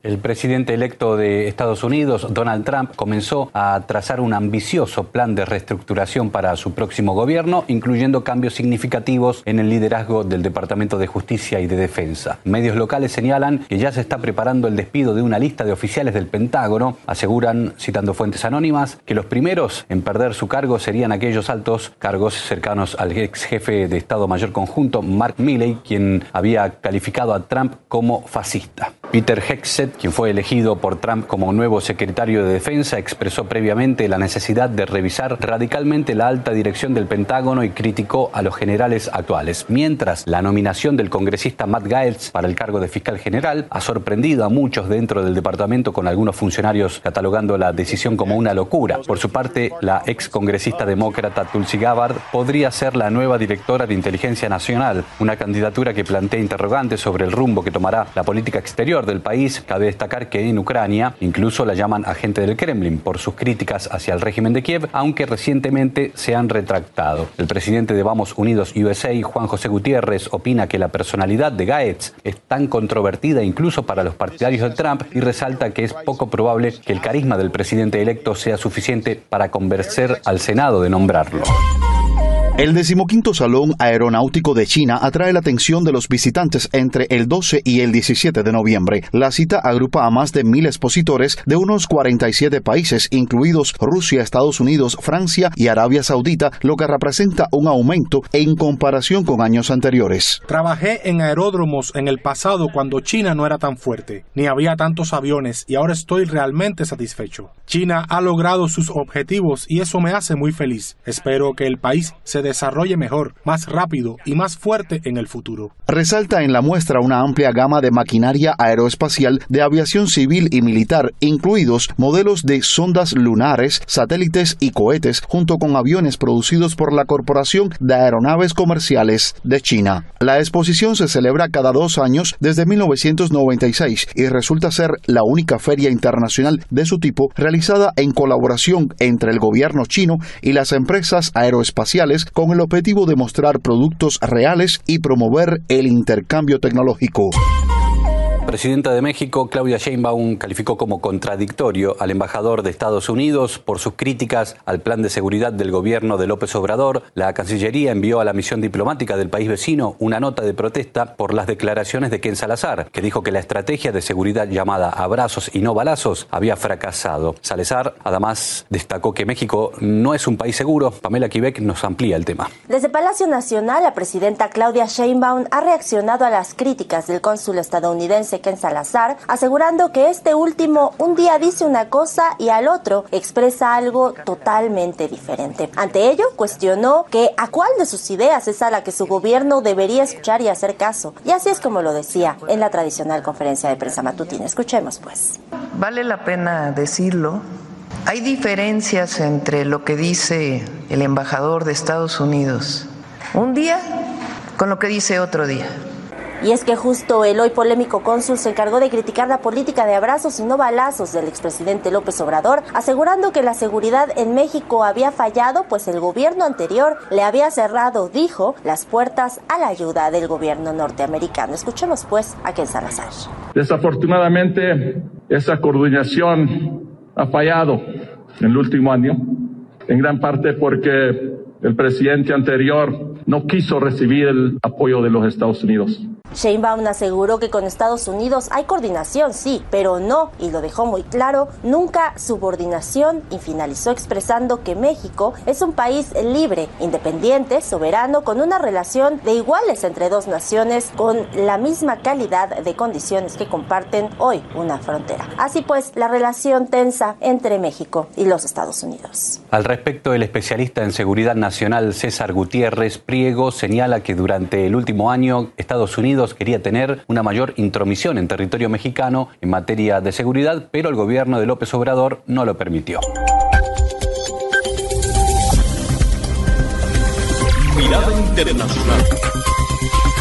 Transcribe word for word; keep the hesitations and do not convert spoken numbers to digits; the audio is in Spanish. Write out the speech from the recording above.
El presidente electo de Estados Unidos, Donald Trump, comenzó a trazar un ambicioso plan de reestructuración para su próximo gobierno, incluyendo cambios significativos en el liderazgo del Departamento de Justicia y de Defensa. Medios locales señalan que ya se está preparando el despido de una lista de oficiales del Pentágono. Aseguran, citando fuentes anónimas, que los primeros en perder su cargo serían aquellos altos cargos cercanos al ex jefe de Estado Mayor Conjunto, Mark Milley, quien había calificado a Trump como fascista. Peter Hegseth, quien fue elegido por Trump como nuevo secretario de Defensa, expresó previamente la necesidad de revisar radicalmente la alta dirección del Pentágono y criticó a los generales actuales. Mientras, la nominación del congresista Matt Gaetz para el cargo de fiscal general ha sorprendido a muchos dentro del departamento, con algunos funcionarios catalogando la decisión como una locura. Por su parte, la ex congresista demócrata Tulsi Gabbard podría ser la nueva directora de Inteligencia Nacional, una candidatura que plantea interrogantes sobre el rumbo que tomará la política exterior del país. Cabe destacar que en Ucrania incluso la llaman agente del Kremlin por sus críticas hacia el régimen de Kiev, aunque recientemente se han retractado. El presidente de Vamos Unidos U S A, Juan José Gutiérrez, opina que la personalidad de Gaetz es tan controvertida incluso para los partidarios de Trump y resalta que es poco probable que el carisma del presidente electo sea suficiente para convencer al Senado de nombrarlo. El decimoquinto Salón Aeronáutico de China atrae la atención de los visitantes entre el doce y el diecisiete de noviembre. La cita agrupa a más de mil expositores de unos cuarenta y siete países, incluidos Rusia, Estados Unidos, Francia y Arabia Saudita, lo que representa un aumento en comparación con años anteriores. Trabajé en aeródromos en el pasado cuando China no era tan fuerte, ni había tantos aviones, y ahora estoy realmente satisfecho. China ha logrado sus objetivos y eso me hace muy feliz. Espero que el país se desarrolle mejor, más rápido y más fuerte en el futuro. Resalta en la muestra una amplia gama de maquinaria aeroespacial de aviación civil y militar, incluidos modelos de sondas lunares, satélites y cohetes, junto con aviones producidos por la Corporación de Aeronaves Comerciales de China. La exposición se celebra cada dos años desde mil novecientos noventa y seis y resulta ser la única feria internacional de su tipo realizada en colaboración entre el gobierno chino y las empresas aeroespaciales, con el objetivo de mostrar productos reales y promover el intercambio tecnológico. La presidenta de México, Claudia Sheinbaum, calificó como contradictorio al embajador de Estados Unidos por sus críticas al plan de seguridad del gobierno de López Obrador. La Cancillería envió a la misión diplomática del país vecino una nota de protesta por las declaraciones de Ken Salazar, que dijo que la estrategia de seguridad llamada abrazos y no balazos había fracasado. Salazar además destacó que México no es un país seguro. Pamela Quebec nos amplía el tema. Desde Palacio Nacional, la presidenta Claudia Sheinbaum ha reaccionado a las críticas del cónsul estadounidense Ken Salazar, asegurando que este último un día dice una cosa y al otro expresa algo totalmente diferente. Ante ello, cuestionó que a cuál de sus ideas es a la que su gobierno debería escuchar y hacer caso. Y así es como lo decía en la tradicional conferencia de prensa matutina. Escuchemos pues. Vale la pena decirlo. Hay diferencias entre lo que dice el embajador de Estados Unidos un día con lo que dice otro día. Y es que justo el hoy polémico cónsul se encargó de criticar la política de abrazos y no balazos del expresidente López Obrador, asegurando que la seguridad en México había fallado, pues el gobierno anterior le había cerrado, dijo, las puertas a la ayuda del gobierno norteamericano. Escuchemos pues a Ken Salazar. Desafortunadamente, esa coordinación ha fallado en el último año, en gran parte porque el presidente anterior no quiso recibir el apoyo de los Estados Unidos. Sheinbaum aseguró que con Estados Unidos hay coordinación, sí, pero no, y lo dejó muy claro, nunca subordinación, y finalizó expresando que México es un país libre, independiente, soberano, con una relación de iguales entre dos naciones, con la misma calidad de condiciones que comparten hoy una frontera. Así pues, la relación tensa entre México y los Estados Unidos. Al respecto, el especialista en seguridad nacional César Gutiérrez Priego señala que durante el último año Estados Unidos quería tener una mayor intromisión en territorio mexicano en materia de seguridad, pero el gobierno de López Obrador no lo permitió. Mirada Internacional.